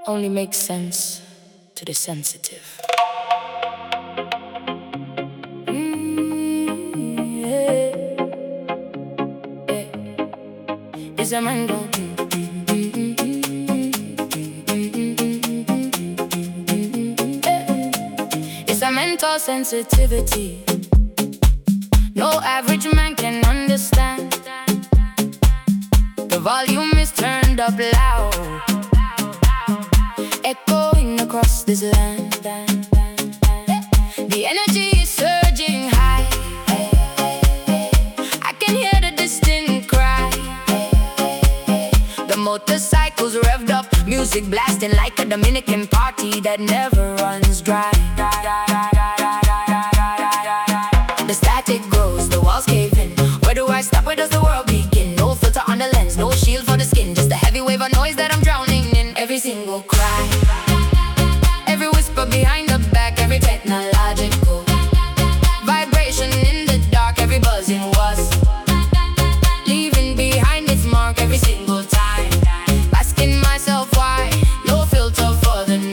only makes sense to the sensitive. Yeah, yeah. It's a man go. It's a mental sensitivity no average man can understand. The volume is turned up loud, echoing across this land. The energy is surging high. I can hear the distant cry. The motorcycles revved up, music blasting like a Dominican party that never runs dry. The static grows, the walls cave in. Where do I stop? Where does the world begin? No filter on the lens, no shield for the skin. Just a heavy wave of noise that I'm drowning in. Every single cry, every whisper behind the back, every technological vibration in the dark, every buzzing was leaving behind its mark every single time. Asking myself why, no filter for the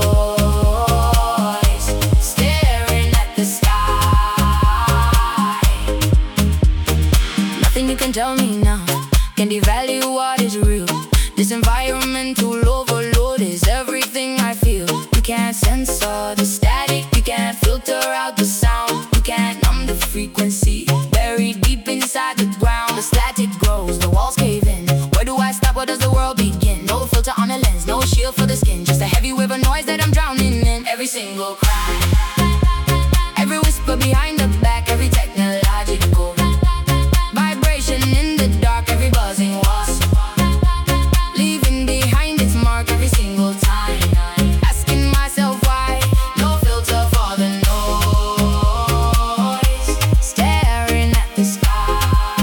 noise. Staring at the sky. Nothing you can tell me now can devalue what is real. This environmental overload is everything I feel. You can't censor the static, you can't filter out the sound, you can't numb the frequency buried deep inside the ground. The static grows, the walls cave in. Where do I stop? Where does the world begin? No filter on the lens, no shield for the skin. Just a heavy wave of noise that I'm drowning in. Every single cry, every whisper behind the back, every technological vibration in the dark, every buzzing was leaving behind its mark every single time. Asking myself why, no filter for the noise. Staring at the sky.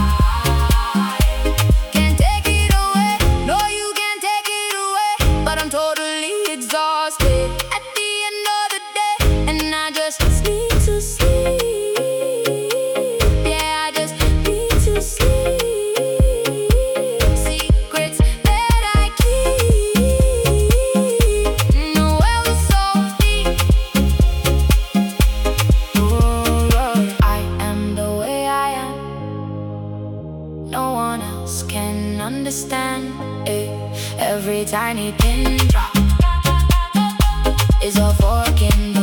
Can't take it away, no you can't take it away. But I'm totally exhausted at the end of the day, and I just need to sleep. Yeah, I just need to sleep. Secrets that I keep, no well so deep. I am the way I am. No one else can understand it. Every tiny pin drop is a fork in the